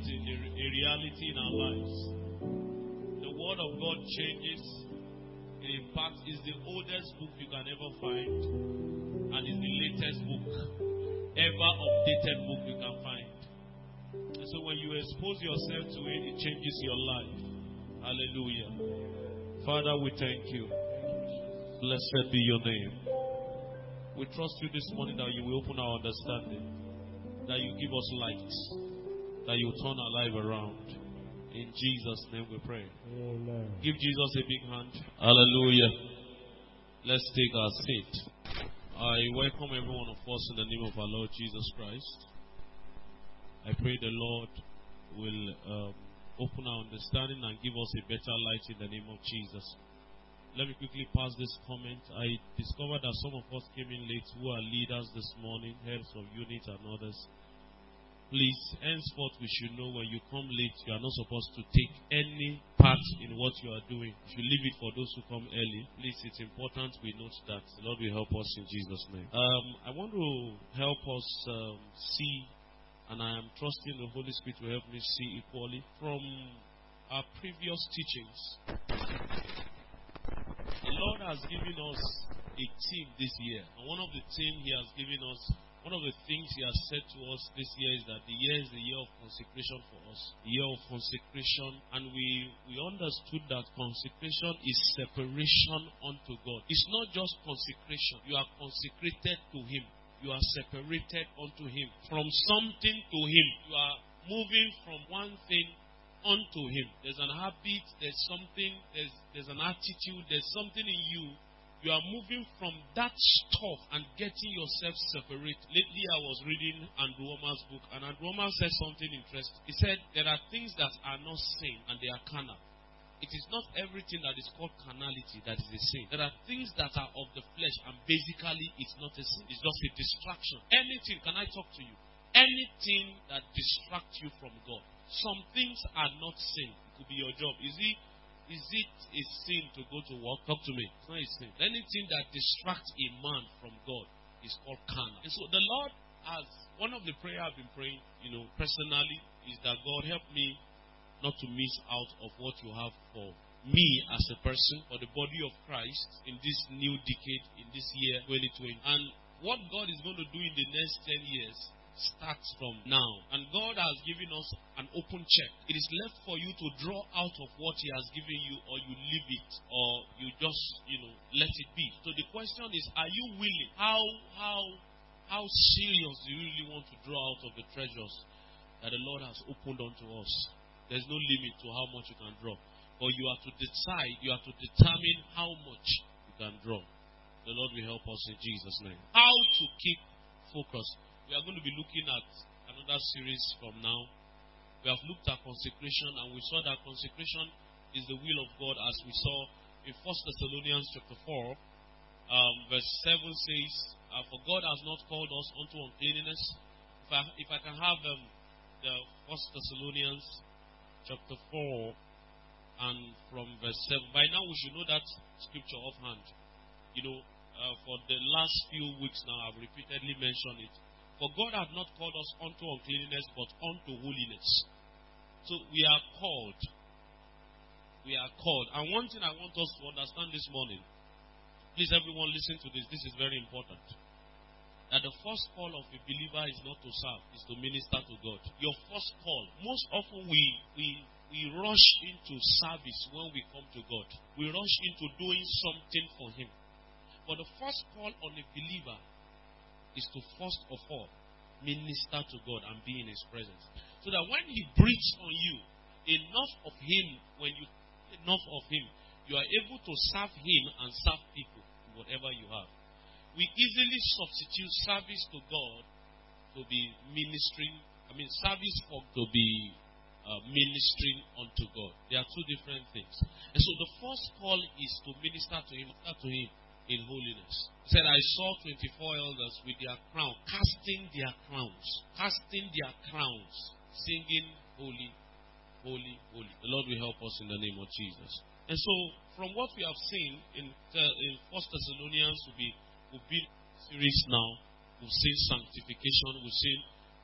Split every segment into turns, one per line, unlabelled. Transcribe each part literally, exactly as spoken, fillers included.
in a, a reality in our lives. The Word of God changes. In fact, it's the oldest book you can ever find, and it's the latest book, ever updated book you can find. And so when you expose yourself to it, it changes your life. Hallelujah. Father, we thank you. Blessed be your name. We trust you this morning that you will open our understanding, that you give us light, that you turn our life around. In Jesus' name we pray.
Amen.
Give Jesus a big hand. Hallelujah. Let's take our seat. I welcome every one of us in the name of our Lord Jesus Christ. I pray the Lord will um, open our understanding and give us a better light in the name of Jesus. Let me quickly pass this comment. I discovered that some of us came in late who are leaders this morning, heads of unit and others. Please, henceforth we should know when you come late, you are not supposed to take any part in what you are doing. You should leave it for those who come early. Please, it's important we note that. The Lord will help us in Jesus' name. Um, I want to help us um, see, and I am trusting the Holy Spirit to help me see equally, from our previous teachings. The Lord has given us a theme this year, and one of the themes He has given us, one of the things He has said to us this year is that the year is the year of consecration for us. The year of consecration. And we, we understood that consecration is separation unto God. It's not just consecration. You are consecrated to Him. You are separated unto Him. From something to Him. You are moving from one thing unto Him. There's an habit, there's something, there's, there's an attitude, there's something in you. You are moving from that stuff and getting yourself separate. Lately I was reading Andrew Womack's book, and Andrew Womack said something interesting. He said there are things that are not sin and they are carnal. It is not everything that is called carnality that is a sin. There are things that are of the flesh and basically it's not a sin. It's just a distraction. Anything, can I talk to you? Anything that distracts you from God. Some things are not sin. It could be your job. Is it Is it a sin to go to work? Talk to me. It's not a sin. Anything that distracts a man from God is called carnal. And so the Lord has, one of the prayer I've been praying, you know, personally, is that God help me not to miss out of what you have for me as a person, for the body of Christ in this new decade, in this year twenty twenty. And what God is going to do in the next ten years starts from now. And God has given us an open check. It is left for you to draw out of what He has given you, or you leave it, or you just, you know, let it be. So the question is, are you willing? How how how serious do you really want to draw out of the treasures that the Lord has opened unto us? There's no limit to how much you can draw. But you have to decide, you have to determine how much you can draw. The Lord will help us in Jesus' name. How to keep focus. We are going to be looking at another series from now. We have looked at consecration, and we saw that consecration is the will of God, as we saw in First Thessalonians chapter four, um, verse seven says, uh, "For God has not called us unto uncleanness." If I, if I can have um, the First Thessalonians chapter four and from verse seven. By now we should know that scripture offhand. You know, uh, for the last few weeks now, I've repeatedly mentioned it. For God hath not called us unto uncleanness, but unto holiness. So we are called. We are called. And one thing I want us to understand this morning, please everyone listen to this, this is very important. That the first call of a believer is not to serve, is to minister to God. Your first call, most often we, we, we rush into service when we come to God. We rush into doing something for Him. But the first call on a believer is to first of all minister to God and be in His presence. So that when He breathes on you, enough of Him, when you enough of Him, you are able to serve Him and serve people, whatever you have. We easily substitute service to God to be ministering, I mean service for to be uh, ministering unto God. They are two different things. And so the first call is to minister to Him, to Him in holiness. He said, I saw twenty-four elders with their crown, casting their crowns, casting their crowns, singing, holy, holy, holy. The Lord will help us in the name of Jesus. And so, from what we have seen in uh, in First Thessalonians, we'll be, we'll be series now. We've seen sanctification, we've seen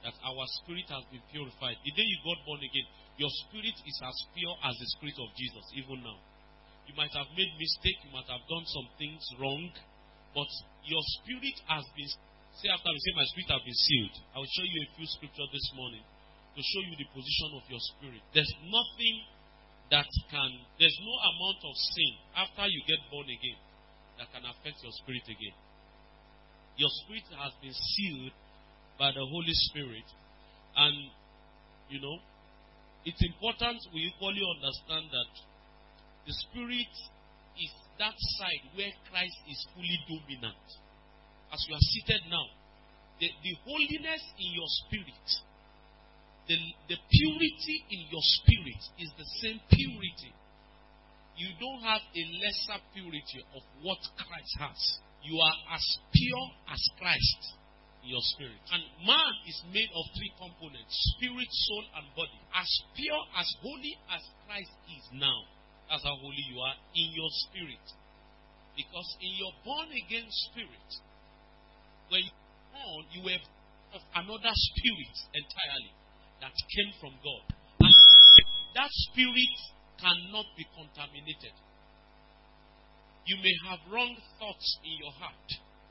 that our spirit has been purified. The day you got born again, your spirit is as pure as the spirit of Jesus, even now. You might have made mistake, you might have done some things wrong, but your spirit has been, say after we say my spirit has been sealed. I will show you a few scriptures this morning to show you the position of your spirit. There's nothing that can, there's no amount of sin after you get born again that can affect your spirit again. Your spirit has been sealed by the Holy Spirit. And, you know, it's important we equally understand that the spirit is that side where Christ is fully dominant. As you are seated now, the, the holiness in your spirit, the, the purity in your spirit is the same purity. You don't have a lesser purity of what Christ has. You are as pure as Christ in your spirit. And man is made of three components: spirit, soul, and body. As pure, as holy as Christ is now. That's how holy you are in your spirit. Because in your born-again spirit, when you were born, you were of another spirit entirely that came from God. And that spirit cannot be contaminated. You may have wrong thoughts in your heart.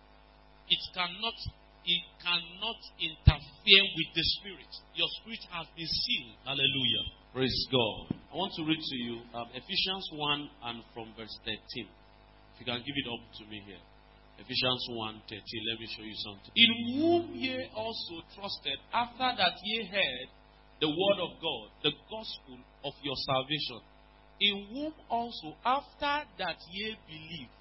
It cannot, it cannot interfere with the spirit. Your spirit has been sealed. Hallelujah. Praise God. I want to read to you um, Ephesians one and from verse thirteen. If you can give it up to me here. Ephesians one thirteen. Let me show you something. In whom ye also trusted, after that ye heard the word of God, the gospel of your salvation. In whom also, after that ye believe,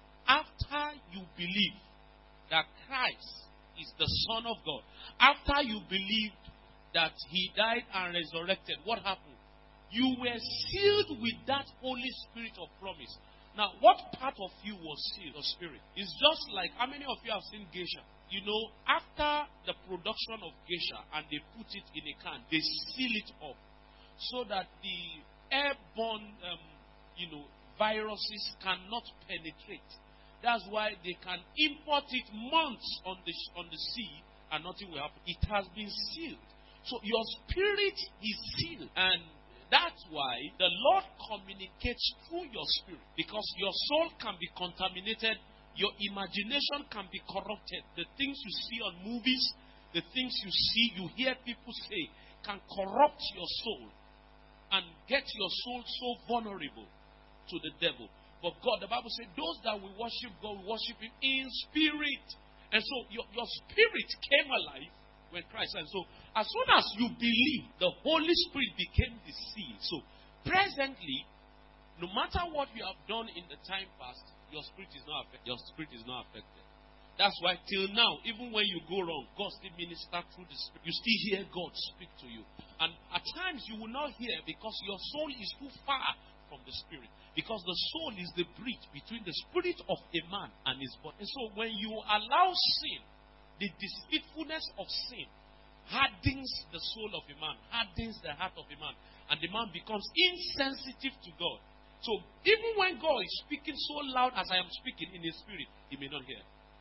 after you believe that Christ is the Son of God, after you believed that He died and resurrected, what happened? You were sealed with that Holy Spirit of promise. Now, what part of you was sealed? The Spirit. It's just like, how many of you have seen geisha? You know, after the production of geisha and they put it in a can, they seal it up so that the airborne, um, you know, viruses cannot penetrate. That's why they can import it months on the on the sea and nothing will happen. It has been sealed. So your spirit is sealed, and that's why the Lord communicates through your spirit, because your soul can be contaminated, your imagination can be corrupted. The things you see on movies, the things you see, you hear people say, can corrupt your soul and get your soul so vulnerable to the devil. But God, the Bible says, those that will worship God will worship Him in spirit. And so your, your spirit came alive when Christ died. So as soon as you believe, the Holy Spirit became the seal. So presently, no matter what you have done in the time past, your spirit is not affected. Your spirit is not affected. That's why till now, even when you go wrong, God still ministers through the Spirit. You still hear God speak to you. And at times you will not hear because your soul is too far from the Spirit. Because the soul is the bridge between the spirit of a man and his body. And so when you allow sin, the deceitfulness of sin hardens the soul of a man, hardens the heart of a man, and the man becomes insensitive to God. So even when God is speaking so loud as I am speaking in his spirit, he may not hear.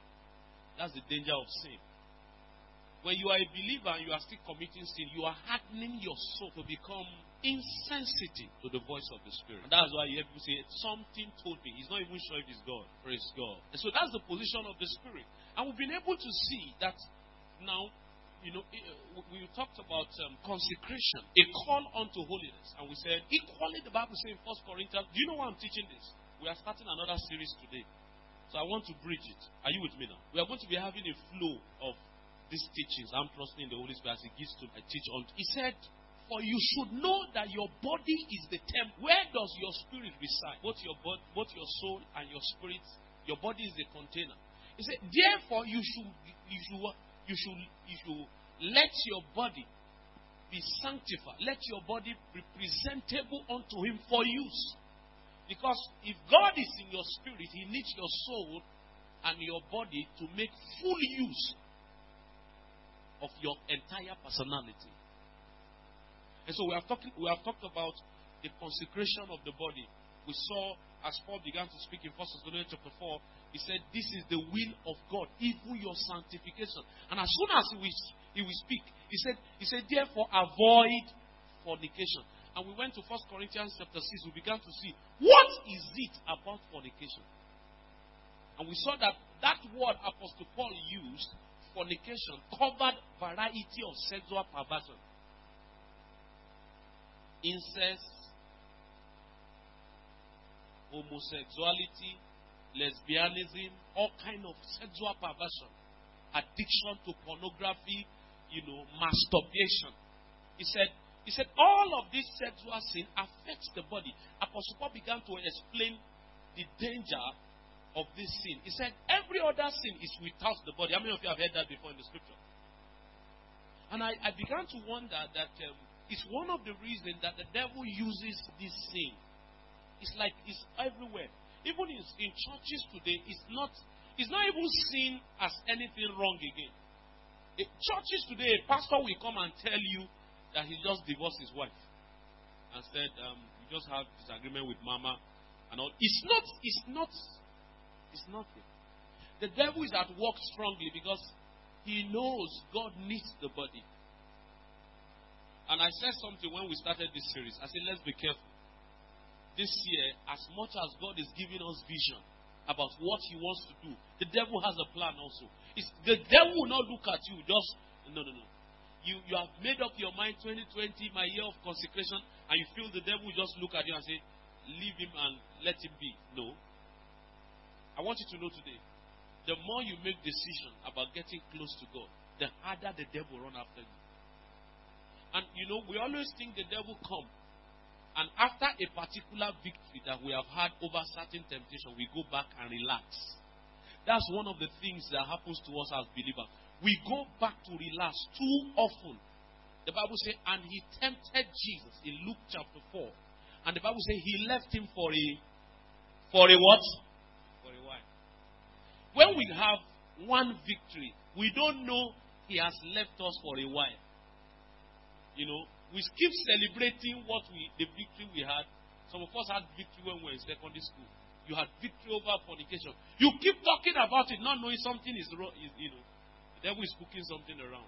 That's the danger of sin. When you are a believer and you are still committing sin, you are hardening your soul to become insensitive to the voice of the Spirit. And that's why you hear people say, something told me. He's not even sure if it's God. Praise God. And so that's the position of the Spirit. And we've been able to see that now, you know, we talked about um, consecration, a call unto holiness. And we said, equally the Bible says in First Corinthians, do you know why I'm teaching this? We are starting another series today. So I want to bridge it. Are you with me now? We are going to be having a flow of these teachings. I'm trusting in the Holy Spirit as He gives to I teach on. He said, for you should know that your body is the temple. Where does your spirit reside? Both your body, both your soul and your spirit. Your body is the container. He said, therefore you should you should you should you should let your body be sanctified. Let your body be presentable unto Him for use. Because if God is in your spirit, He needs your soul and your body to make full use of your entire personality. And so we have talked we have talked about the consecration of the body. We saw as Paul began to speak in First Thessalonians chapter four, he said, this is the will of God, even your sanctification. And as soon as we
He will speak. He said, he said, therefore avoid fornication. And we went to First Corinthians chapter six. We began to see what is it about fornication. And we saw that that word Apostle Paul used, fornication, covered variety of sexual perversion. Incest, homosexuality, lesbianism, all kind of sexual perversion, addiction to pornography, you know, masturbation. He said, he said all of this sexual sin affects the body. Apostle Paul began to explain the danger of this sin. He said every other sin is without the body. How many of you have heard that before in the scripture? And I, I began to wonder that um, it's one of the reasons that the devil uses this sin. It's like it's everywhere. Even in, in churches today, it's not, it's not even seen as anything wrong again. In churches today, a pastor will come and tell you that he just divorced his wife and said, um, "We just have disagreement with mama," and all. It's not. It's not. It's nothing. The devil is at work strongly because he knows God needs the body. And I said something when we started this series. I said, let's be careful. This year, as much as God is giving us vision about what He wants to do, the devil has a plan also. It's, the devil will not look at you just, no, no, no. You, you have made up your mind, twenty twenty, my year of consecration, and you feel the devil will just look at you and say, leave him and let him be. No. I want you to know today, the more you make decision about getting close to God, the harder the devil run after you. And you know, we always think the devil come, and after a particular victory that we have had over certain temptation, we go back and relax. That's one of the things that happens to us as believers. We go back to relax too often. The Bible says, and he tempted Jesus in Luke chapter four. And the Bible says he left him for a, for a what? For a while. When we have one victory, we don't know he has left us for a while. You know, we keep celebrating what we, the victory we had. Some of us had victory when we were in secondary school. You had victory over fornication. You keep talking about it, not knowing something is wrong. Is, you know, the devil is cooking something around.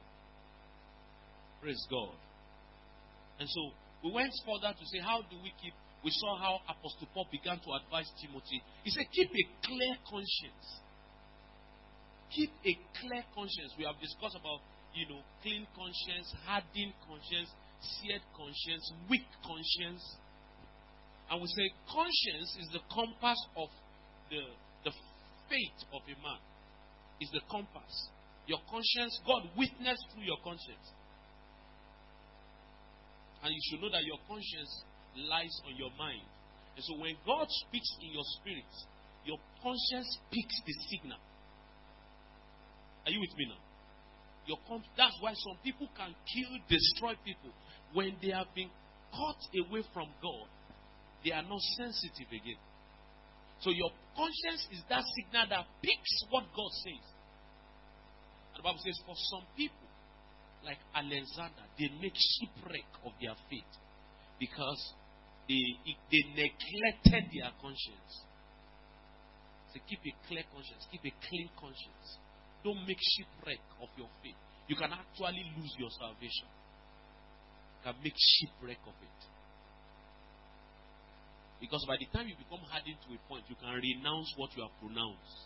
Praise God. And so we went further to say, how do we keep? We saw how Apostle Paul began to advise Timothy. He said, keep a clear conscience. Keep a clear conscience. We have discussed about, you know, clean conscience, hardened conscience, seared conscience, weak conscience. And we say conscience is the compass of the, the faith of a man. It's the compass. Your conscience, God witnessed through your conscience. And you should know that your conscience lies on your mind. And so when God speaks in your spirit, your conscience picks the signal. Are you with me now? Your con- That's why some people can kill, destroy people. When they have been cut away from God, they are not sensitive again. So your conscience is that signal that picks what God says. And the Bible says, for some people, like Alexander, they make shipwreck of their faith because they, they neglected their conscience. So keep a clear conscience, keep a clean conscience. Don't make shipwreck of your faith. You can actually lose your salvation. You can make shipwreck of it. Because by the time you become hardened to a point, you can renounce what you have pronounced.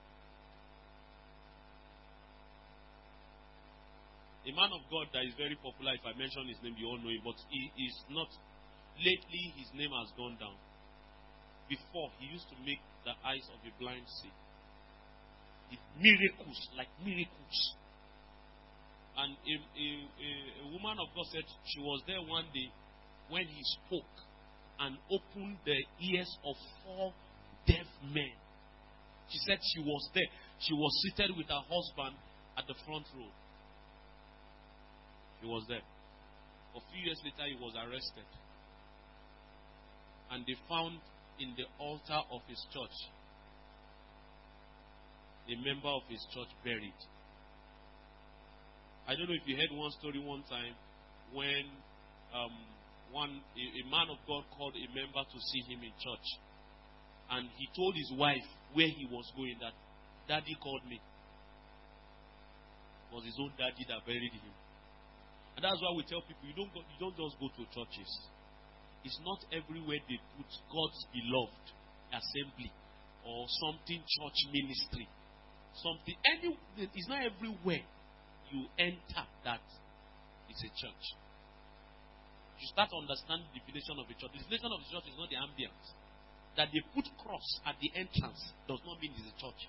A man of God that is very popular, if I mention his name, you all know him, but he is not. Lately, his name has gone down. Before, he used to make the eyes of a blind see. The miracles, like miracles. And a, a, a, a woman of God said she was there one day when he spoke and opened the ears of four deaf men. She said she was there. She was seated with her husband at the front row. He was there. A few years later, he was arrested. And they found in the altar of his church a member of his church buried. I don't know if you heard one story one time when um, one a, a man of God called a member to see him in church. And he told his wife where he was going, that Daddy called me. was his own daddy that buried him. And that's why we tell people, you don't go, you don't just go to churches. It's not everywhere they put God's beloved assembly or something church ministry. Something any it's not everywhere you enter that it's a church. You start to understand the definition of a church. The definition of a church is not the ambience. That they put cross at the entrance does not mean it's a church.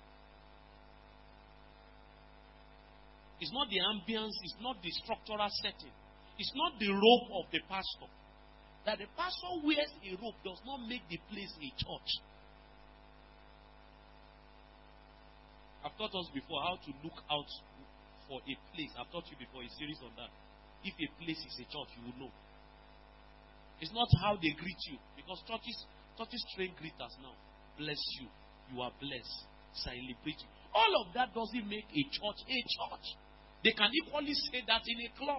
It's not the ambience, it's not the structural setting. It's not the robe of the pastor. That the pastor wears a robe does not make the place a church. I've taught us before how to look out for a place. I've taught you before a series on that. If a place is a church, you will know. It's not how they greet you. Because churches, churches train greeters now. Bless you. You are blessed. Celebrate you. All of that doesn't make a church a church. They can equally say that in a club.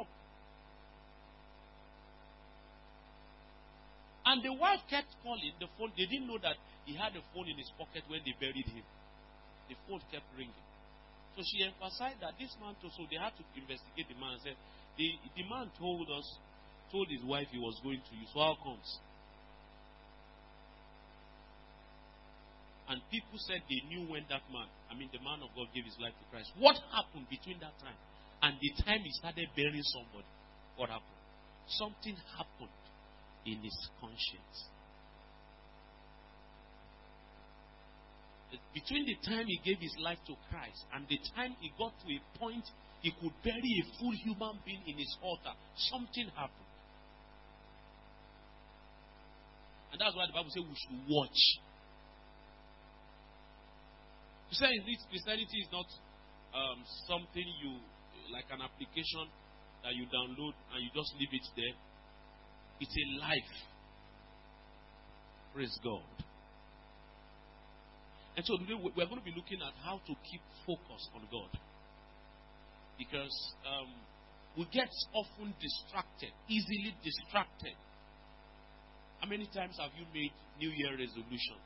And the wife kept calling the phone. They didn't know that he had a phone in his pocket when they buried him. The phone kept ringing. So she emphasized that this man too, so they had to investigate the man and said, the, the man told us, told his wife he was going to you. So how comes? And people said they knew when that man, I mean the man of God, gave his life to Christ. What happened between that time and the time he started burying somebody? What happened? Something happened in his conscience. Between the time he gave his life to Christ and the time he got to a point he could bury a full human being in his altar, something happened. And that's why the Bible says we should watch. Christianity is not um, something you, like an application that you download and you just leave it there. It's a life. Praise God. And so today we're going to be looking at how to keep focus on God. Because um, we get often distracted, easily distracted. How many times have you made New Year resolutions?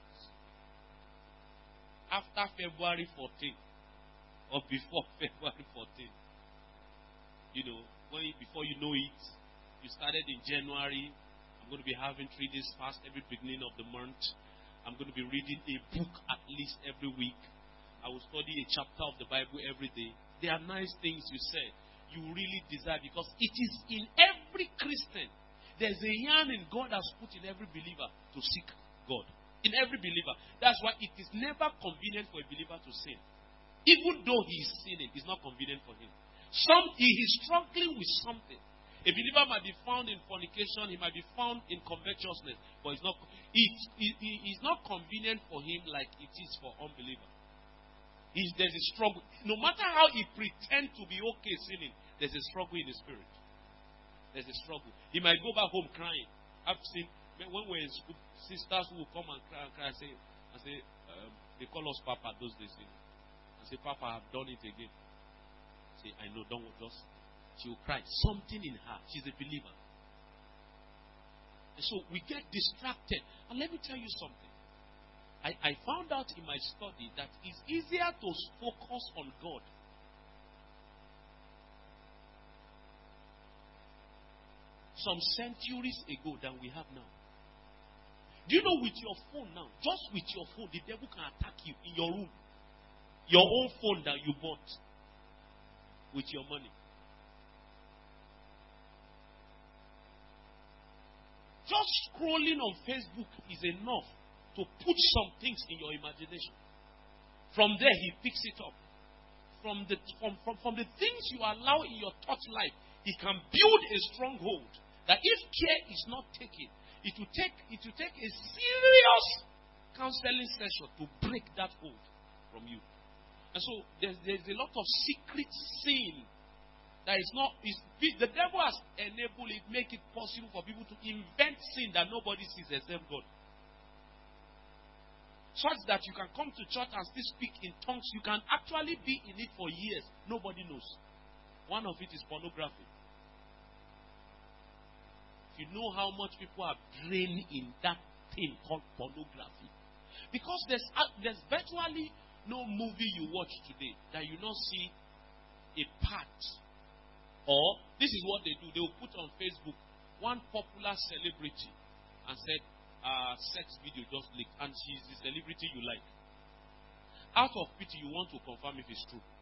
After February fourteenth or before February fourteenth. You know, when you, before you know it, you started in January. I'm going to be having three days fast every beginning of the month. I'm going to be reading a book at least every week. I will study a chapter of the Bible every day. They are nice things you say. You really desire because it is in every Christian. There's a yearning God has put in every believer to seek God. In every believer. That's why it is never convenient for a believer to sin. Even though he is sinning, it's not convenient for him. Some, he is struggling with something. A believer might be found in fornication, he might be found in covetousness, but it's not, it, it, it, it's not convenient for him like it is for unbeliever. He's, there's a struggle. No matter how he pretends to be okay sinning, there's a struggle in the spirit. There's a struggle. He might go back home crying. I've seen, when we're in school, sisters who will come and cry and cry and say, and say um, they call us Papa those days. You know. And say, Papa, I've done it again. Say, I know, don't just. She will cry. Something in her. She's a believer. And so we get distracted. And let me tell you something. I, I found out in my study that it's easier to focus on God some centuries ago than we have now. Do you know with your phone now, just with your phone, the devil can attack you in your room. Your own phone that you bought with your money. Just scrolling on Facebook is enough to put some things in your imagination. From there, he picks it up. From the, from, from, from the things you allow in your thought life, he can build a stronghold that if care is not taken, it will take, it will take a serious counseling session to break that hold from you. And so there's, there's a lot of secret sin that is not, is, the devil has enabled it, make it possible for people to invent sin that nobody sees except God. Such that you can come to church and still speak in tongues. You can actually be in it for years. Nobody knows. One of it is pornography. If you know how much people are drained in that thing called pornography. Because there's, uh, there's virtually no movie you watch today that you not see a part. Or, this is what they do. They will put on Facebook one popular celebrity and said, uh, sex video just leaked, and she's the celebrity you like. Out of pity, you want to confirm if it's true.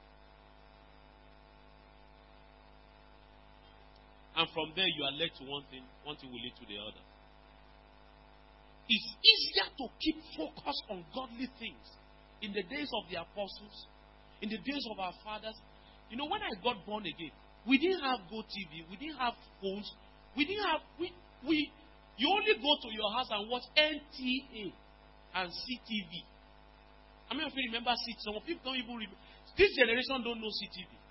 And from there, you are led to one thing, one thing will lead to the other. It's easier to keep focus on godly things in the days of the apostles, in the days of our fathers. You know, when I got born again, we didn't have Go T V, we didn't have phones, we didn't have, we, we, you only go to your house and watch N T A and C T V. I mean, if you remember C T V, some people don't even remember. This generation don't know C T V.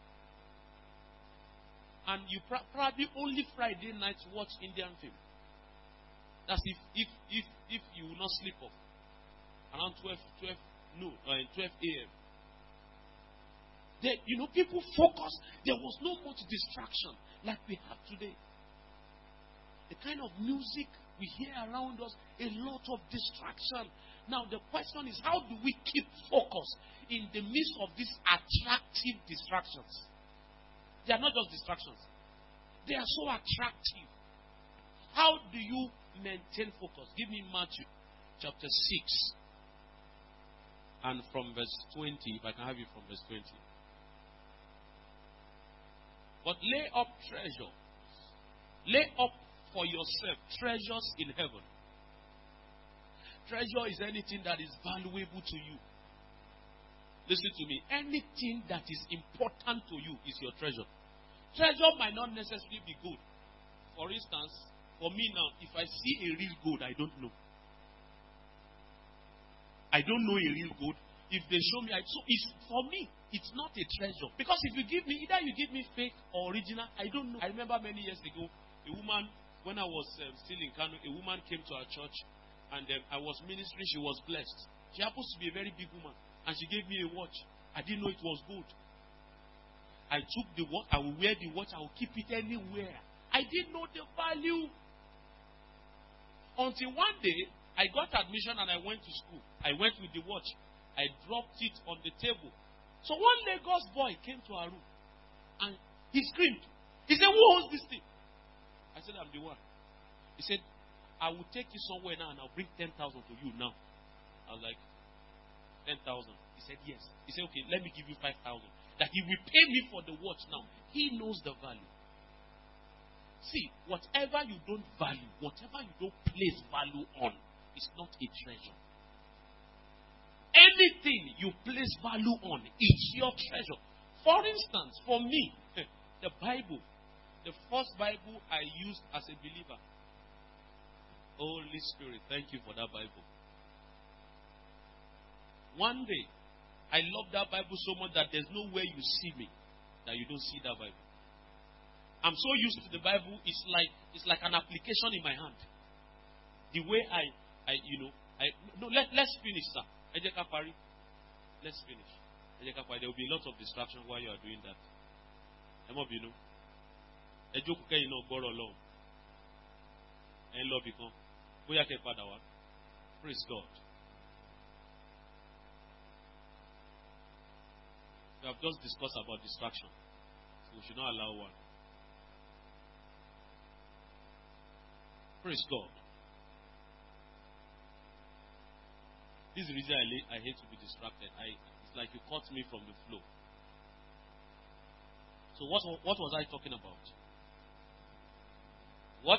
And you pr- probably only Friday nights watch Indian film. That's if if if if you will not sleep off around twelve, twelve noon or twelve a.m. There, you know, people focus. There was no much distraction like we have today. The kind of music we hear around us, a lot of distraction. Now the question is, how do we keep focus in the midst of these attractive distractions? They are not just distractions. They are so attractive. How do you maintain focus? Give me Matthew chapter six. And from verse twenty, if I can have you from verse twenty. But lay up treasure. Lay up for yourself treasures in heaven. Treasure is anything that is valuable to you. Listen to me. Anything that is important to you is your treasure. Treasure might not necessarily be good. For instance, for me now, if I see a real gold, I don't know. I don't know a real gold. If they show me, I, so it's, for me, it's not a treasure. Because if you give me, either you give me fake or original, I don't know. I remember many years ago, a woman, when I was um, still in Kano, a woman came to our church, and um, I was ministering. She was blessed. She happens to be a very big woman, and she gave me a watch. I didn't know it was gold. I took the watch. I will wear the watch. I will keep it anywhere. I didn't know the value. Until one day, I got admission and I went to school. I went with the watch. I dropped it on the table. So one Lagos boy came to our room and he screamed. He said, "Who owns this thing?" I said, "I'm the one." He said, "I will take you somewhere now and I'll bring ten thousand to you now." I was like, ten thousand. He said, "Yes." He said, "Okay, let me give you five thousand. That he will pay me for the watch now." He knows the value. See, whatever you don't value, whatever you don't place value on, is not a treasure. Anything you place value on is your treasure. For instance, for me, the Bible, the first Bible I used as a believer. Holy Spirit, thank you for that Bible. One day, I love that Bible so much that there's no way you see me that you don't see that Bible. I'm so used to the Bible, it's like it's like an application in my hand. The way I, I you know, I no let let's finish, sir. Let's finish. There will be a lot of distraction while you are doing that. You know. Praise God. We have just discussed about distraction. So we should not allow one. Praise God. This is the reason I, la- I hate to be distracted. I, it's like you caught me from the flow. So what, what was I talking about? What?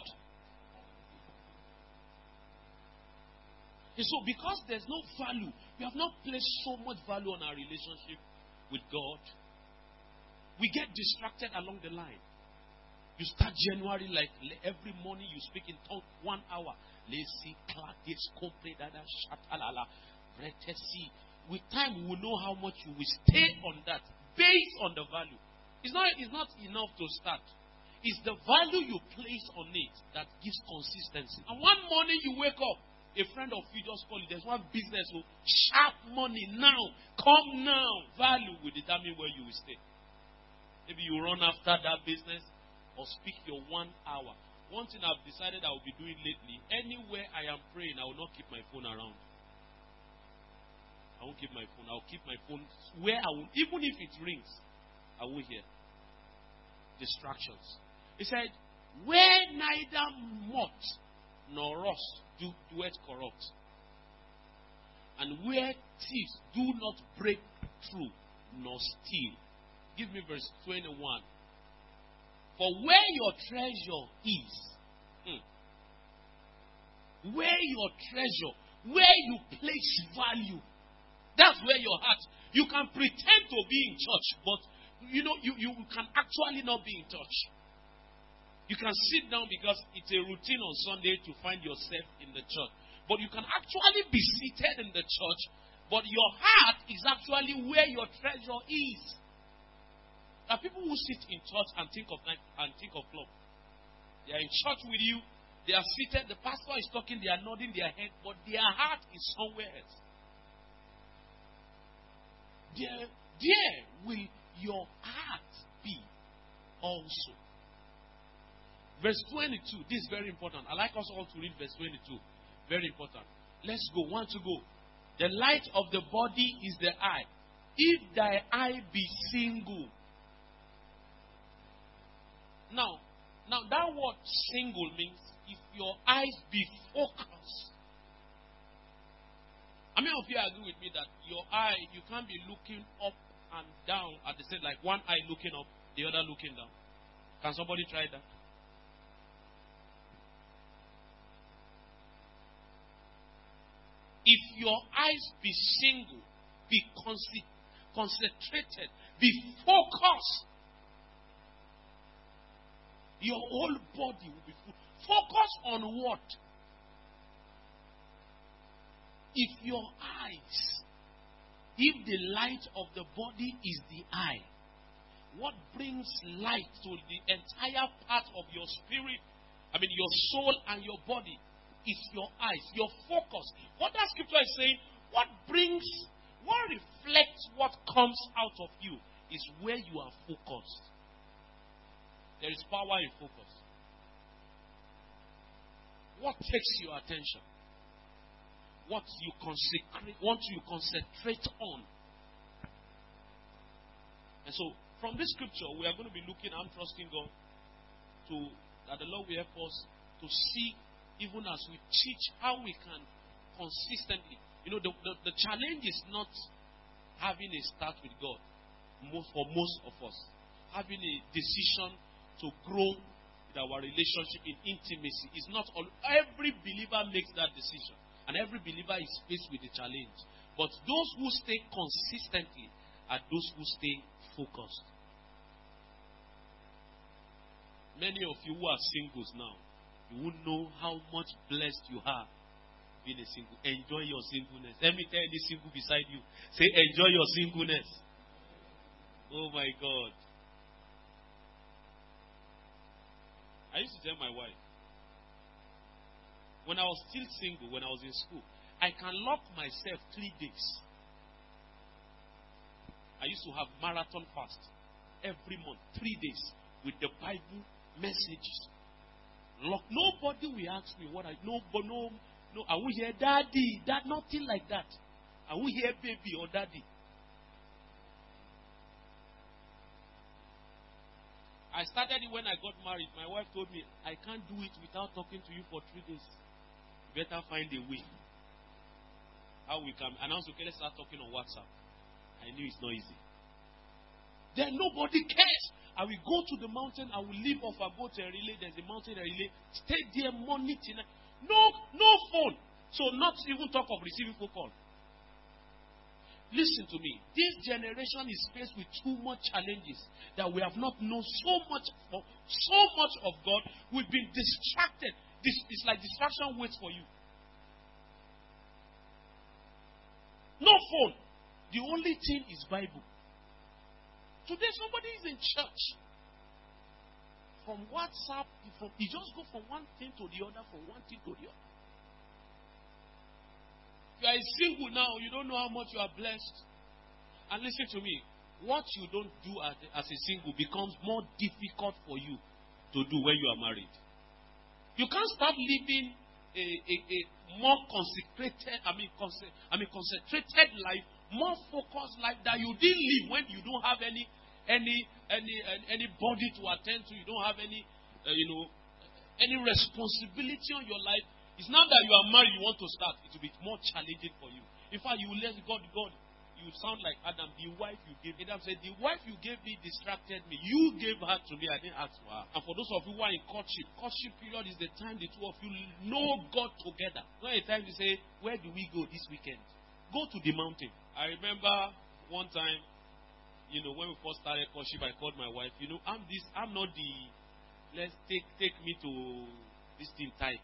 And so because there's no value, we have not placed so much value on our relationship with God, we get distracted along the line. You start January like every morning you speak in tongues one hour. With time we will know how much you will stay on that based on the value. It's not, it's not enough to start. It's the value you place on it that gives consistency. And one morning you wake up, a friend of you just called you. There's one business, so sharp money now, come now. Value will determine where you will stay. Maybe you run after that business or speak your one hour. One thing I've decided I will be doing lately, anywhere I am praying, I will not keep my phone around. I won't keep my phone. I'll keep my phone where I will, even if it rings. Are we here? Distractions. He said, where neither moth nor rust do doeth corrupt, and where thieves do not break through nor steal. Give me verse twenty-one. For where your treasure is, hmm, where your treasure, where you place value, that's where your heart. You can pretend to be in church, but you know you, you can actually not be in church. You can sit down because it's a routine on Sunday to find yourself in the church. But you can actually be seated in the church, but your heart is actually where your treasure is. There are people who sit in church and think of night and think of club. They are in church with you, they are seated, the pastor is talking, they are nodding their head, but their heart is somewhere else. There, there will your heart be also. Verse twenty-two, this is very important. I like us all to read verse twenty-two. Very important. Let's go. One to go. The light of the body is the eye. If thy eye be single. Now, now that word single means if your eyes be focused. How many of you agree with me that your eye, you can't be looking up and down at the same, like one eye looking up, the other looking down? Can somebody try that? If your eyes be single, be concentrated, be focused, your whole body will be full. Focus on what? If your eyes, if the light of the body is the eye, what brings light to the entire part of your spirit, I mean your soul and your body, is your eyes, your focus. What that scripture is saying, what brings, what reflects what comes out of you is where you are focused. There is power in focus. What takes your attention? What you consecrate, what you concentrate on. And so, from this scripture, we are going to be looking and trusting God to that the Lord will help us to see, even as we teach, how we can consistently. You know, the, the, the challenge is not having a start with God. Most for most of us, having a decision to grow in our relationship in intimacy is not all. Every believer makes that decision. And every believer is faced with a challenge. But those who stay consistently are those who stay focused. Many of you who are singles now, you won't know how much blessed you are being a single. Enjoy your singleness. Let me tell any single beside you. Say, enjoy your singleness. Oh my God. I used to tell my wife, when I was still single, when I was in school, I can lock myself three days. I used to have marathon fast every month, three days, with the Bible messages. Lock. Nobody will ask me what I know, but no, no. Are we here, Daddy? That nothing like that. Are we here, baby or Daddy? I started it when I got married. My wife told me I can't do it without talking to you for three days. Better find a way. How we can announce, okay, let's start talking on WhatsApp. I knew it's not easy. Then nobody cares. I will go to the mountain, I will leave off, I go to a relay, there's a mountain, a relay, stay there morning till night. No, no phone. So not even talk of receiving phone call. Listen to me. This generation is faced with too much challenges that we have not known so much of, so much of God. We've been distracted. This is like distraction waits for you. No phone. The only thing is Bible. Today somebody is in church. From WhatsApp, from, you just go from one thing to the other, from one thing to the other. If you are single now, you don't know how much you are blessed. And listen to me. What you don't do as a, as a single becomes more difficult for you to do when you are married. You can't start living a, a, a more consecrated, I mean, I mean, concentrated life, more focused life that you didn't live when you don't have any any any anybody to attend to. You don't have any, uh, you know, any responsibility on your life. It's not that you are married, you want to start. It will be more challenging for you. In fact, you will let God, God, you sound like Adam. The wife you gave, Adam said, the wife you gave me distracted me. You gave her to me, I didn't ask for her. And for those of you who are in courtship, courtship period is the time the two of you know God together. It's not a time to say, where do we go this weekend? Go to the mountain. I remember one time, you know, when we first started courtship, I called my wife, you know, I'm this, I'm not the, let's take, take me to this thing type.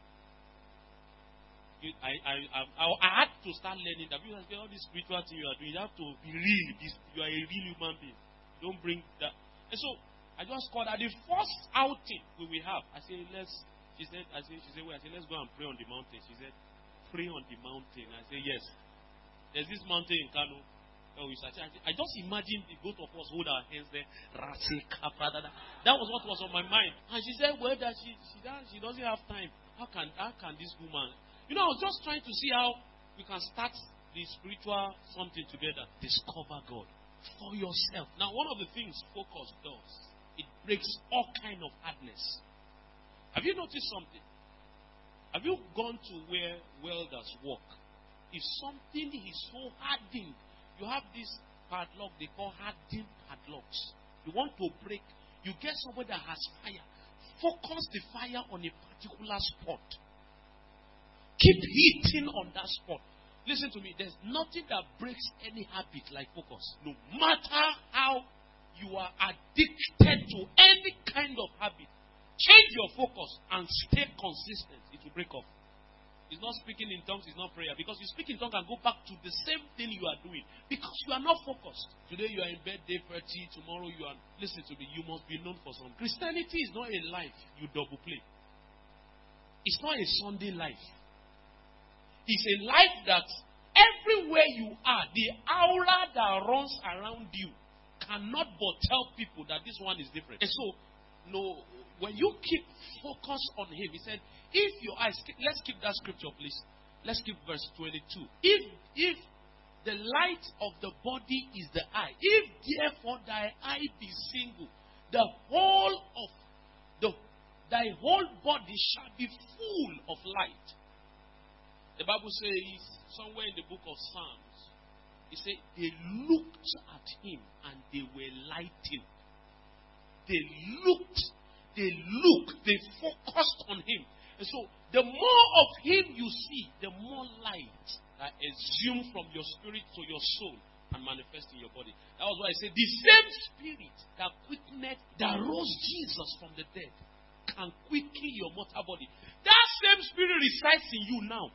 I, I, I, I had to start learning that because all this spiritual thing you are doing, you have to be real. This, you are a real human being. You don't bring that. And so I just called her. The first outing we will have, I said, let's. She said, I said, she said, wait. I said, let's go and pray on the mountain. She said, pray on the mountain. I said, yes. There's this mountain in Kano. Oh, I, said, I just imagined the both of us hold our hands there. That was what was on my mind. And she said, well, that she she doesn't, she doesn't have time. How can how can this woman? You know, I was just trying to see how we can start the spiritual something together. Discover God for yourself. Now, one of the things focus does, it breaks all kind of hardness. Have you noticed something? Have you gone to where welders work? If something is so hardened, you have this padlock they call hardened padlocks. You want to break, you get somebody that has fire. Focus the fire on a particular spot. Keep hitting on that spot. Listen to me. There's nothing that breaks any habit like focus. No matter how you are addicted to any kind of habit, change your focus and stay consistent. It will break off. It's not speaking in tongues, it's not prayer. Because you speak in tongues and go back to the same thing you are doing. Because you are not focused. Today you are in bed, day thirty. Tomorrow you are... Listen to me. You must be known for something. Christianity is not a life you double play. It's not a Sunday life. It's a life that everywhere you are, the aura that runs around you cannot but tell people that this one is different. And so, no, when you keep focus on Him, He said, if your eyes, let's keep that scripture, please. Let's keep verse twenty-two. If if the light of the body is the eye, if therefore thy eye be single, the whole of the thy whole body shall be full of light. The Bible says, somewhere in the book of Psalms, it says, they looked at Him and they were lightened. They looked, they looked, they focused on Him. And so, the more of Him you see, the more light that exudes from your spirit to your soul and manifest in your body. That was why I said, the same spirit that quickened, that rose Jesus from the dead, can quicken your mortal body. That same spirit resides in you now.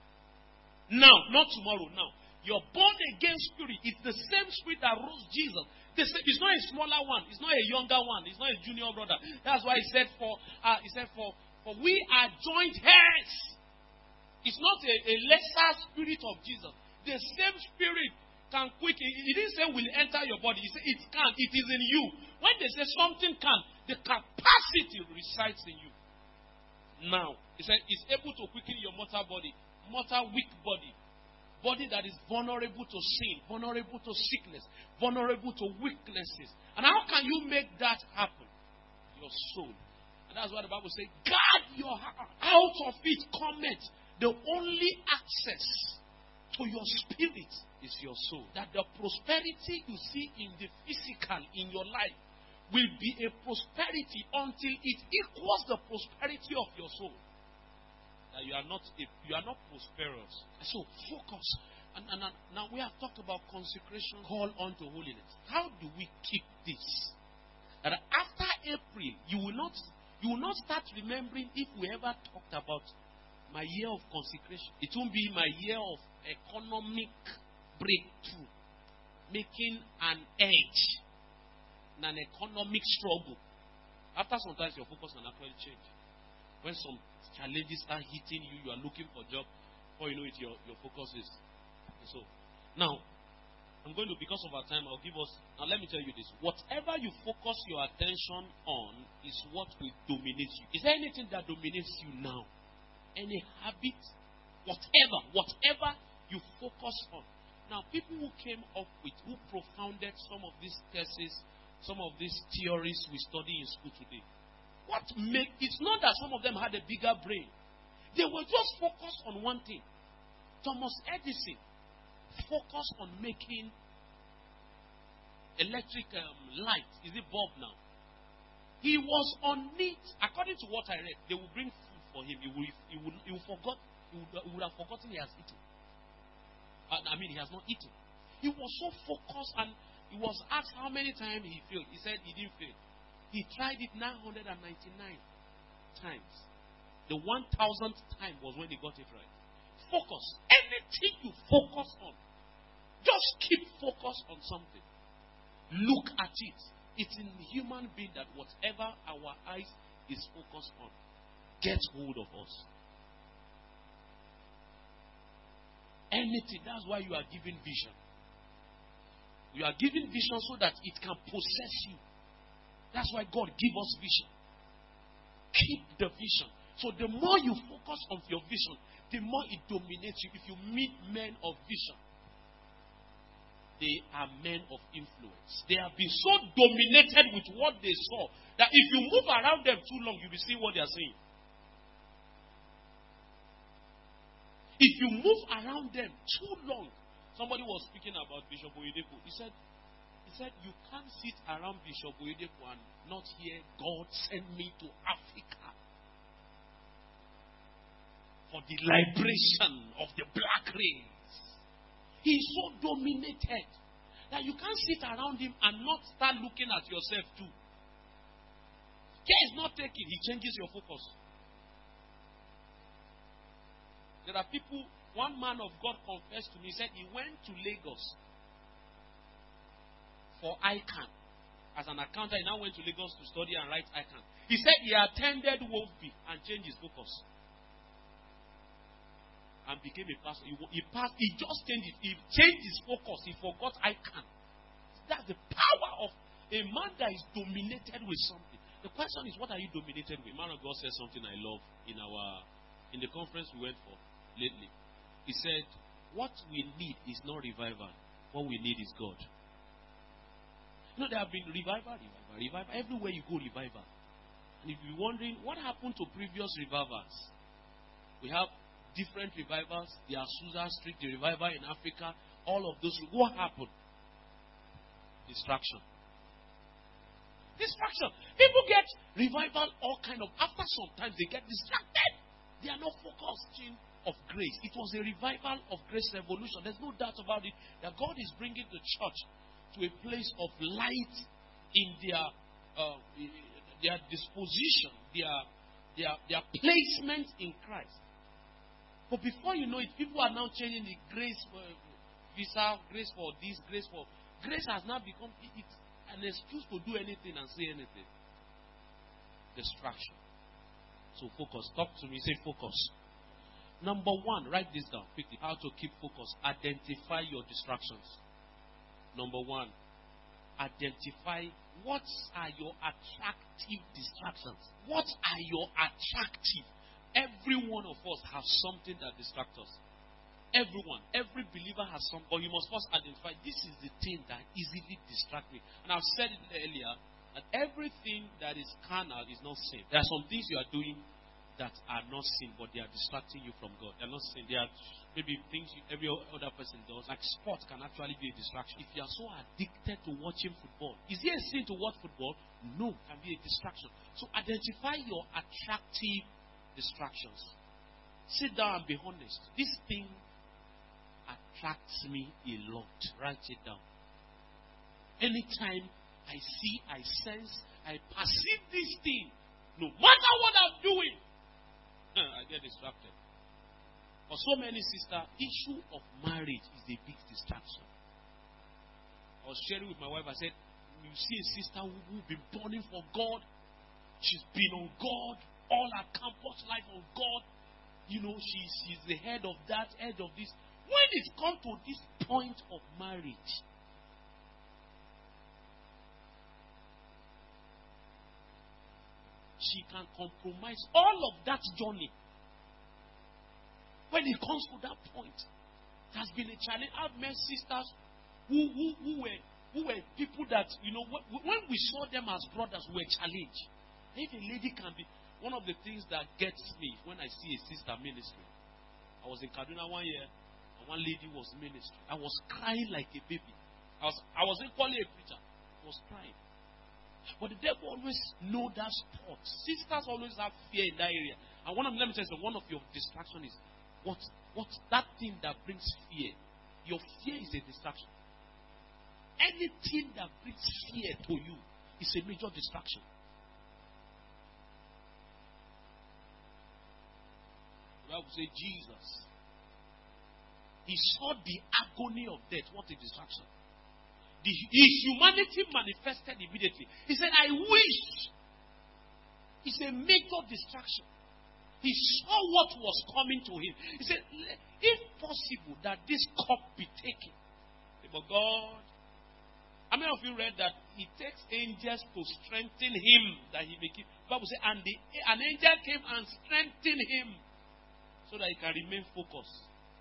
Now, not tomorrow, now. Your born again spirit is the same spirit that rose Jesus. It's not a smaller one. It's not a younger one. It's not a junior brother. That's why he said for uh, he said for, for we are joint heirs. It's not a, a lesser spirit of Jesus. The same spirit can quicken. He didn't say will enter your body. He said it can. It is in you. When they say something can, the capacity resides in you. Now, he said it's able to quicken your mortal body. Mortal weak body. Body that is vulnerable to sin, vulnerable to sickness, vulnerable to weaknesses. And how can you make that happen? Your soul. And that's why the Bible says, guard your heart. Out of it cometh the only access to your spirit is your soul. That the prosperity you see in the physical in your life will be a prosperity until it equals the prosperity of your soul. That you are not you are not prosperous. So focus. And, and, and now we have talked about consecration, call unto holiness. How do we keep this? That after April, you will not you will not start remembering if we ever talked about my year of consecration. It won't be my year of economic breakthrough, making an edge in an economic struggle. After sometimes your focus can actually change. When some challenges start hitting you, you are looking for a job, before you know it, your, your focus is. So, now, I'm going to, because of our time, I'll give us, now let me tell you this. Whatever you focus your attention on is what will dominate you. Is there anything that dominates you now? Any habit? Whatever, whatever you focus on. Now, people who came up with, who propounded some of these theses some of these theories we study in school today. What make it's not that some of them had a bigger brain. They were just focused on one thing. Thomas Edison focused on making electric um, light. Is it bulb now? He was on it. According to what I read, they will bring food for him. He will, he will, he will forgot. He would, he would have forgotten he has eaten. Uh, I mean, he has not eaten. He was so focused, and he was asked how many times he failed. He said he didn't fail. He tried it nine hundred ninety-nine times. The one thousandth time was when he got it right. Focus. Anything you focus on, just keep focused on something. Look at it. It's in human being that whatever our eyes is focused on gets hold of us. Anything. That's why you are given vision. You are given vision so that it can possess you. That's why God gives us vision. Keep the vision. So the more you focus on your vision, the more it dominates you. If you meet men of vision, they are men of influence. They have been so dominated with what they saw that if you move around them too long, you'll be seeing what they are saying. If you move around them too long, somebody was speaking about Bishop Oyedepo. He said, he said, you can't sit around Bishop Oyedepo and not hear God send me to Africa for the liberation of the black race. He is so dominated that you can't sit around him and not start looking at yourself too. Care is not taken. He changes your focus. There are people, one man of God confessed to me, he said he went to Lagos for I C A N. As an accountant, he now went to Lagos to study and write I C A N. He said he attended Wolfby and changed his focus. And became a pastor. He, he passed, he just changed it. He changed his focus. He forgot I C A N. That's the power of a man that is dominated with something. The question is, what are you dominated with? Man of God said something I love in our in the conference we went for lately. He said, what we need is not revival. What we need is God. You know, there have been revival, revival, revival. Everywhere you go, revival. And if you're wondering, what happened to previous revivals? We have different revivals. The Azusa Street, the revival in Africa, all of those. What happened? Distraction. Distraction. People get revival all kind of. After some time, they get distracted. They are not focusing of grace. It was a revival of grace revolution. There's no doubt about it that God is bringing the church to a place of light in their uh, their disposition, their their their placement in Christ. But before you know it, people are now changing the grace for visa, grace for this, grace for grace has now become it, an excuse to do anything and say anything. Distraction. So focus. Talk to me. Say focus. Number one, write this down quickly. How to keep focus. Identify your distractions. Number one, identify what are your attractive distractions. What are your attractive? Every one of us has something that distracts us. Everyone, every believer has some, but you must first identify this is the thing that easily distracts me. And I've said it earlier that everything that is carnal is not sin. There are some things you are doing that are not sin, but they are distracting you from God. They are not sin. They are maybe things you, every other person does. Like sport can actually be a distraction. If you are so addicted to watching football, is it a sin to watch football? No, it can be a distraction. So identify your attractive distractions. Sit down and be honest. This thing attracts me a lot. Write it down. Anytime I see, I sense, I perceive this thing, no matter what I'm doing, I get distracted. For so many sisters, issue of marriage is a big distraction. I was sharing with my wife, I said, you see a sister who who been burning for God. She's been on God, all her campus life on God. You know, she, she's the head of that, head of this. When it comes to this point of marriage, she can compromise all of that journey. When it comes to that point, it has been a challenge. I've met sisters who, who, who were who were people that, you know, when we saw them as brothers, we were challenged. If a lady can be, one of the things that gets me when I see a sister ministry, I was in Kaduna one year, and one lady was ministering. I was crying like a baby. I was, I was equally a preacher. I was crying. But the devil always know that spot. Sisters always have fear in that area. And one of them, let me tell you, one of your distractions is what, what that thing that brings fear. Your fear is a distraction. Anything that brings fear to you is a major distraction. The Bible says Jesus, he saw the agony of death. What a distraction. The, his humanity manifested immediately. He said, I wish. It's a major distraction. He saw what was coming to him. He said, if possible, that this cup be taken. But God, how many of you read that he takes angels to strengthen him that he may keep? The Bible says, and the, an angel came and strengthened him so that he can remain focused.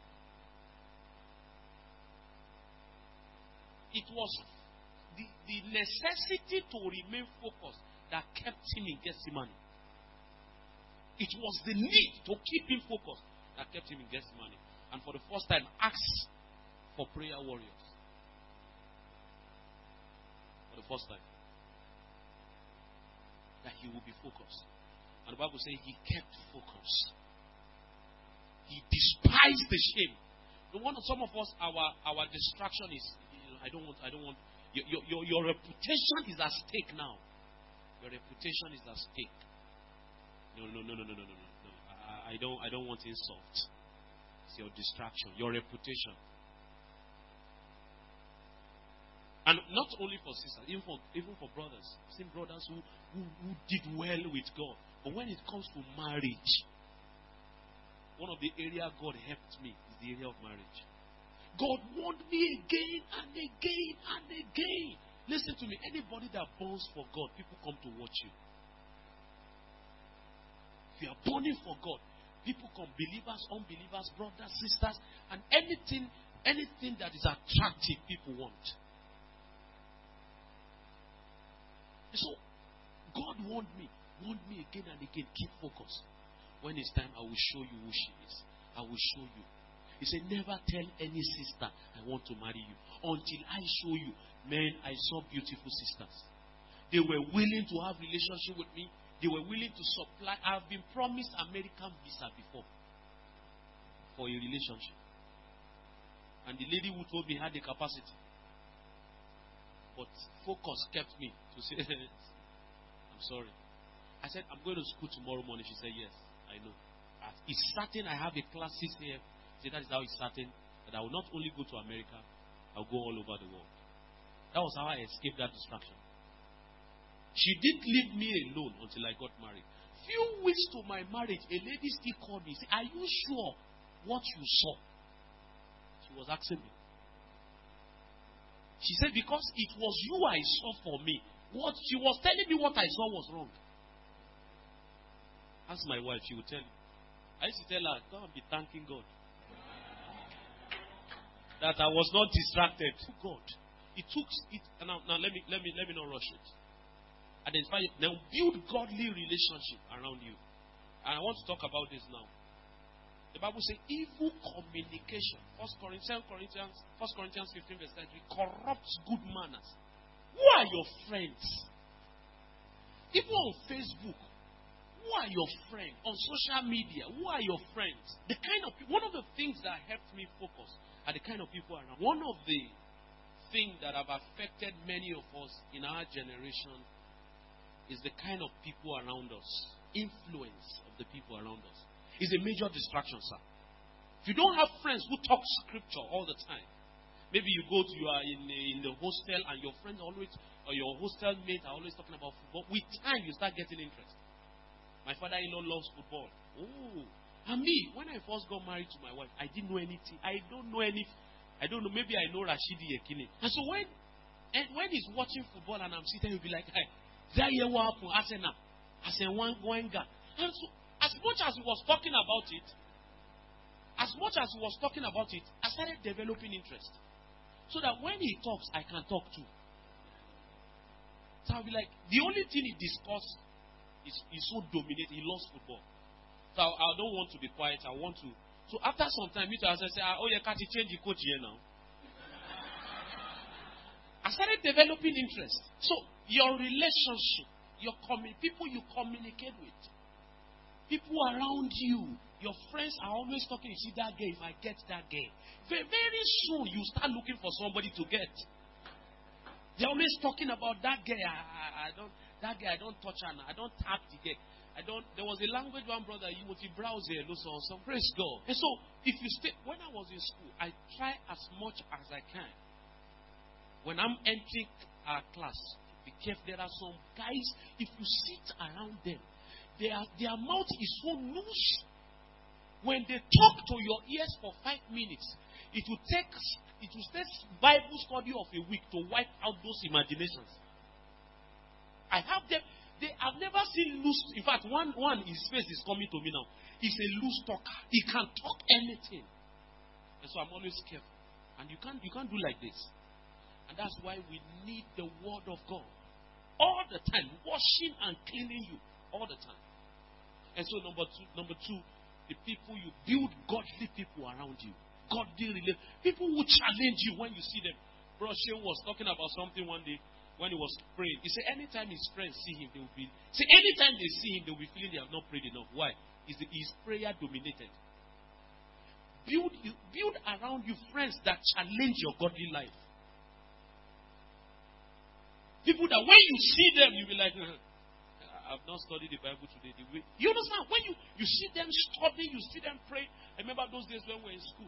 It was the, the necessity to remain focused that kept him in Gethsemane. It was the need to keep him focused that kept him in Gethsemane. And for the first time, asked for prayer warriors. For the first time. That he will be focused. And the Bible says he kept focused. He despised the shame. The one of some of us, our, our distraction is, you know, I don't want, I don't want, your, your, your, your reputation is at stake now. Your reputation is at stake. No, no, no, no, no, no, no, no. I, I don't, I don't want insult. It's your distraction, your reputation. And not only for sisters, even for even for brothers. Same brothers who, who, who did well with God. But when it comes to marriage, one of the areas God helped me is the area of marriage. God warned me again and again and again. Listen to me. Anybody that burns for God, people come to watch you. If you are burning for God, people come, believers, unbelievers, brothers, sisters, and anything, anything that is attractive, people want. So, God warned me, warned me again and again, keep focused. When it's time, I will show you who she is. I will show you. He said, never tell any sister, I want to marry you. Until I show you. Men, I saw beautiful sisters. They were willing to have relationship with me. They were willing to supply. I have been promised American visa before. For a relationship. And the lady who told me had the capacity. But focus kept me to say, I'm sorry. I said, I'm going to school tomorrow morning. She said, yes, I know. It's certain I have a classes here. She said, that is how it's certain that I will not only go to America, I'll go all over the world. That was how I escaped that distraction. She didn't leave me alone until I got married. Few weeks to my marriage, a lady still called me and said, are you sure what you saw? She was asking me. She said, because it was you I saw for me. What she was telling me what I saw was wrong. Ask my wife, she will tell you. I used to tell her, go and be thanking God. That I was not distracted. To God. It took it now, now let me let me let me not rush it. Identify it. Now build godly relationship around you. And I want to talk about this now. The Bible says evil communication. First Corinthians, First Corinthians fifteen verse thirty corrupts good manners. Who are your friends? People on Facebook. Who are your friends? On social media. Who are your friends? The kind of one of the things that helped me focus are the kind of people around. One of the things that have affected many of us in our generation is the kind of people around us. Influence of the people around us is a major distraction, sir. If you don't have friends who talk scripture all the time, maybe you go to you are in the, in the hostel and your friends always or your hostel mates are always talking about football. With time, you start getting interest. My father-in-law loves football. Oh, and me when I first got married to my wife, I didn't know anything. I don't know any. I don't know. Maybe I know Rashidi Yekini. And so when and when he's watching football and I'm sitting, he'll be like, "Hey, that year what happened? Arsenal, Arsenal one Wenger." And so as much as he was talking about it, as much as he was talking about it, I started developing interest. So that when he talks, I can talk too. So I'll be like, the only thing he discussed is he's so dominated. He loves football. So I, I don't want to be quiet. I want to. So after some time, me too, I say, oh, you can't change the coach here now. I started developing interest. So your relationship, your commun- people you communicate with, people around you, your friends are always talking. You see that girl, if I get that girl, very, very soon you start looking for somebody to get. They're always talking about that girl. I, I, I don't. That girl, I don't touch her now. I don't tap the girl. I don't. There was a language one brother you would browse here, listen on some praise God. And so, if you stay, when I was in school, I try as much as I can. When I'm entering our class, be careful. There are some guys. If you sit around them, their their mouth is so loose. When they talk to your ears for five minutes, it will take it will take Bible study of a week to wipe out those imaginations. I have them. They have never seen loose. In fact, one one his face is coming to me now. He's a loose talker. He can talk anything, and so I'm always careful. And you can't you can't do like this. And that's why we need the word of God all the time, washing and cleaning you all the time. And so number two, number two, the people you build godly people around you, godly relate people who challenge you when you see them. Bro Shane was talking about something one day when he was praying. He said anytime his friends see him, they will be say anytime they see him, they will be feeling they have not prayed enough. Why? Is is prayer dominated? Build build around you friends that challenge your godly life. People that when you see them, you'll be like, I've not studied the Bible today. The way, you understand? When you, you see them study, you see them pray. I remember those days when we were in school.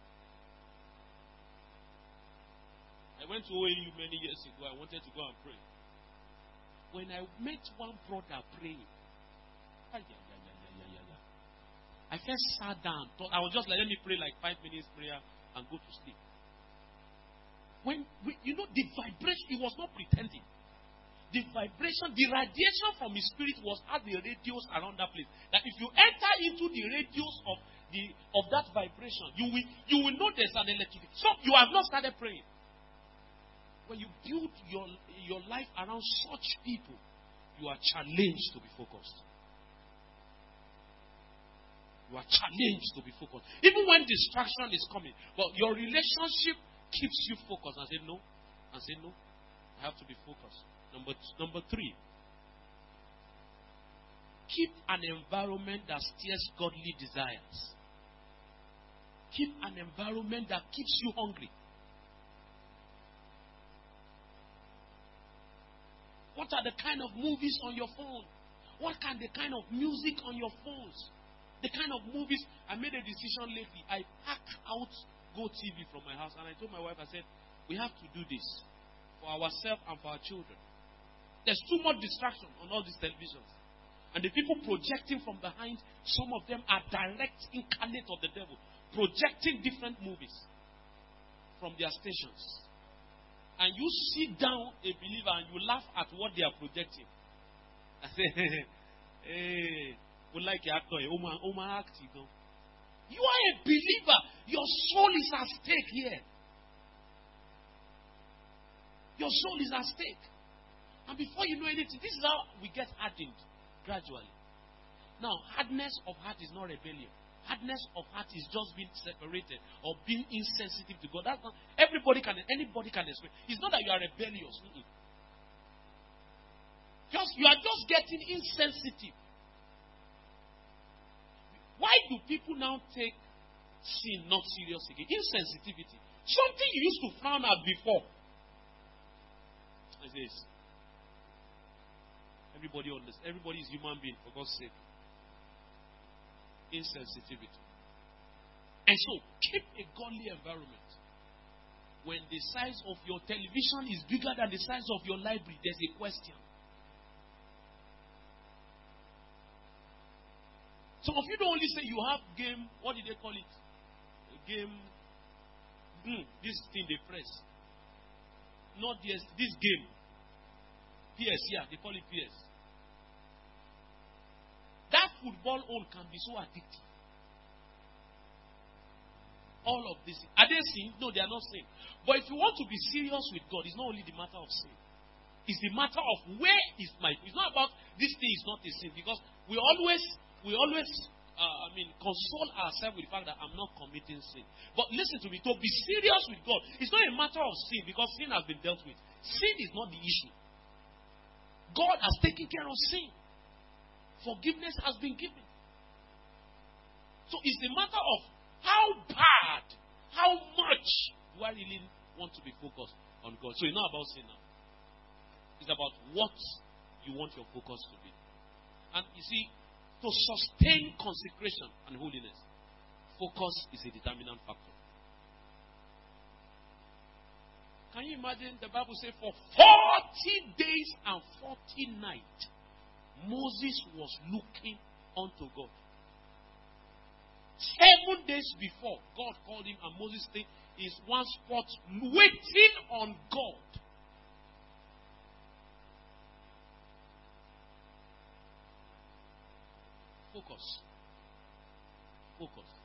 I went to O A U many years ago. I wanted to go and pray. When I met one brother praying, I first sat down. Thought, I was just like, let me pray like five minutes prayer and go to sleep. When we, you know, the vibration, he was not pretending. The vibration, the radiation from his spirit was at the radius around that place. That if you enter into the radius of the of that vibration, you will you will know there's an electricity. So you have not started praying. When you build your your life around such people, you are challenged to be focused. You are challenged to be focused. Even when distraction is coming, but your relationship keeps you focused and say no, and say no. I have to be focused. Number number three, keep an environment that stirs godly desires. Keep an environment that keeps you hungry. What are the kind of movies on your phone? What kind the kind of music on your phones? The kind of movies. I made a decision lately. I packed out GoTV from my house, and I told my wife, I said, we have to do this for ourselves and for our children. There's too much distraction on all these televisions. And the people projecting from behind, some of them are direct incarnate of the devil, projecting different movies from their stations. And you sit down, a believer, and you laugh at what they are projecting. I say, hey, we like your actor, Oma, Oma act, you know. You are a believer. Your soul is at stake here. Your soul is at stake. And before you know anything, this is how we get hardened gradually. Now, hardness of heart is not rebellion. Hardness of heart is just being separated or being insensitive to God. That's not, everybody can, anybody can explain. It's not that you are rebellious. Mm-mm. Just, you are just getting insensitive. Why do people now take sin not serious again? Insensitivity. Something you used to frown at before. It is. Everybody understands. Everybody is human being, for God's sake. Insensitivity. And so, keep a godly environment. When the size of your television is bigger than the size of your library, there's a question. Some of you don't only say you have game, what did they call it? A game, mm, this thing they press. Not this, this game. P S, yeah, they call it P S. That football own can be so addictive. All of this. Are they sin? No, they are not sin. But if you want to be serious with God, it's not only the matter of sin. It's the matter of where is my. It's not about this thing is not a sin, because we always we always uh, I mean console ourselves with the fact that I'm not committing sin. But listen to me, to be serious with God, it's not a matter of sin, because sin has been dealt with. Sin is not the issue. God has taken care of sin. Forgiveness has been given. So it's the matter of how bad, how much do I really want to be focused on God. So it's not about sin now. It's about what you want your focus to be. And you see, to sustain consecration and holiness, focus is a determinant factor. Can you imagine the Bible says for forty days and forty nights, Moses was looking unto God. Seven days before, God called him, and Moses stayed in one spot waiting on God. Focus. Focus.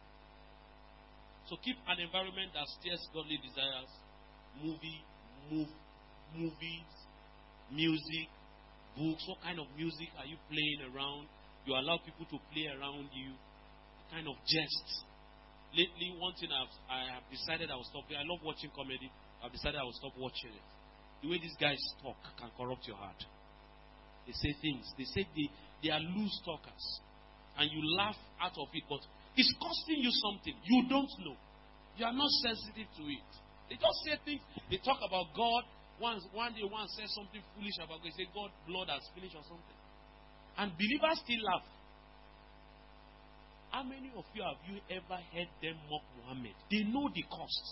So keep an environment that stirs godly desires. Movie, move, movies, music, books. What kind of music are you playing around? You allow people to play around you. Kind of jests. Lately, one thing I've, I have decided I will stop. I love watching comedy. I've decided I will stop watching it. The way these guys talk can corrupt your heart. They say things. They say they, they are loose talkers. And you laugh out of it, but it's costing you something. You don't know. You are not sensitive to it. They just say things. They talk about God. Once, one day one says something foolish about God. They say God blood has finished or something. And believers still laugh. How many of you have you ever heard them mock Muhammad? They know the cost.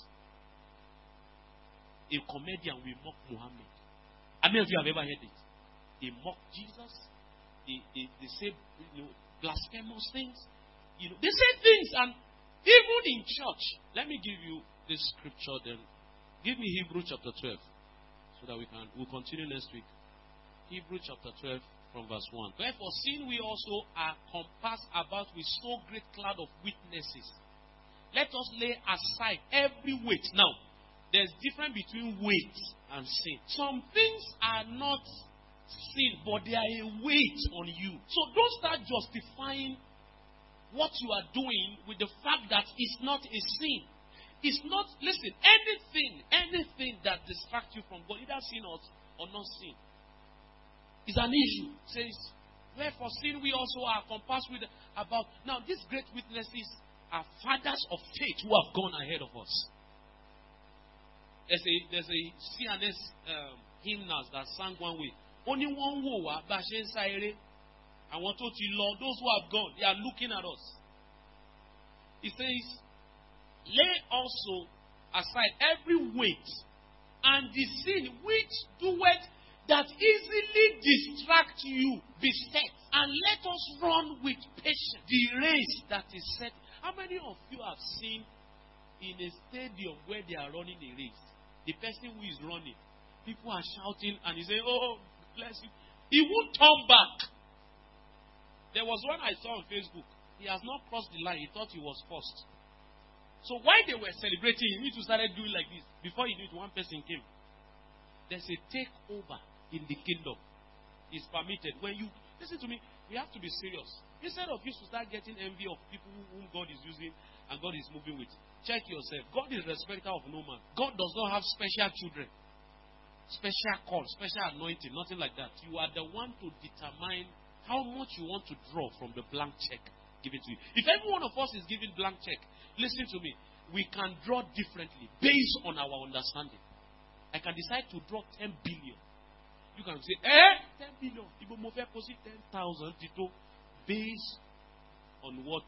A comedian will mock Muhammad. How many of you have ever heard it? They mock Jesus. They, they, they say, you know, blasphemous things. You know, they say things, and even in church. Let me give you this scripture then. Give me Hebrew chapter twelve, so that we can we'll continue next week. Hebrew chapter twelve from verse one. Wherefore, seeing we also are compassed about with so great cloud of witnesses, let us lay aside every weight. Now, there's difference between weight and sin. Some things are not sin, but they are a weight on you. So don't start justifying what you are doing with the fact that it's not a sin. It's not, listen, anything, anything that distracts you from God, either sin or, or not sin, is an issue. It says, wherefore sin we also are compassed with about. Now, these great witnesses are fathers of faith who have gone ahead of us. There's a there's a C N S um, hymnals that sang one way. Only one wo wa ba se nsaire. Àwọn tó ti lọ, those who have gone, they are looking at us. It says, lay also aside every weight and the sin which doeth that easily distract you, beset, and let us run with patience the race that is set. How many of you have seen in a stadium where they are running a race, the person who is running, people are shouting and he say, oh, bless you. He won't turn back. There was one I saw on Facebook. He has not crossed the line. He thought he was first. So while they were celebrating, he need to start doing like this. Before he knew it, one person came. There's a takeover in the kingdom. It's permitted. When you listen to me, we have to be serious. Instead of you to start getting envy of people whom God is using and God is moving with, check yourself. God is respecter of no man. God does not have special children, special call, special anointing, nothing like that. You are the one to determine how much you want to draw from the blank check given to you. If every one of us is given blank check, listen to me, we can draw differently based on our understanding. I can decide to draw ten billion. You can say, eh, ten billion. If you move ten thousand, based on what?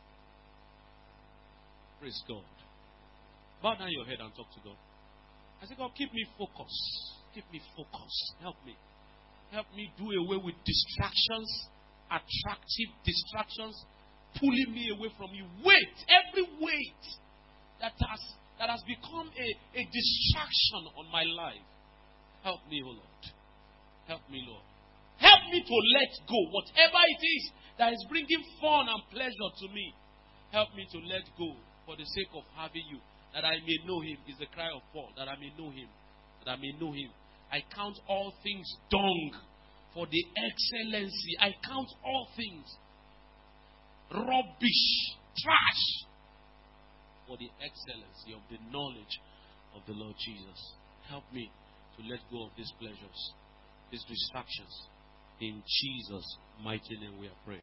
Praise God. Bow down your head and talk to God. I say, God, keep me focused. Keep me focused. Help me. Help me do away with distractions, attractive distractions, pulling me away from you. Weight, every weight that has that has become a, a distraction on my life. Help me, O Lord. Help me, Lord. Help me to let go. Whatever it is that is bringing fun and pleasure to me, help me to let go for the sake of having you. That I may know him is the cry of Paul. That I may know him. That I may know him. I count all things dung for the excellency. I count all things rubbish, trash, for the excellency of the knowledge of the Lord Jesus. Help me to let go of these pleasures, these distractions. In Jesus' mighty name we are praying.